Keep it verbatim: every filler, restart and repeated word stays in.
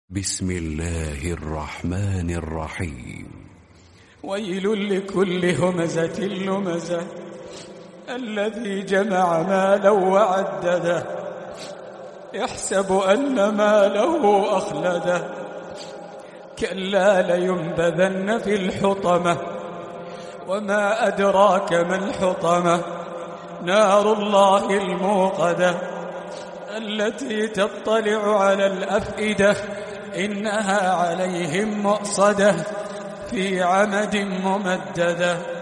بسم الله الرحمن الرحيم. ويل لكل همزة لمزة الذي جمع مالا وعدده يحسب أن ماله أخلده كلا لينبذن في الحطمة وما أدراك ما الحطمة نار الله الموقدة التي تطلع على الأفئدة إنها عليهم مؤصدة في عمد ممددة.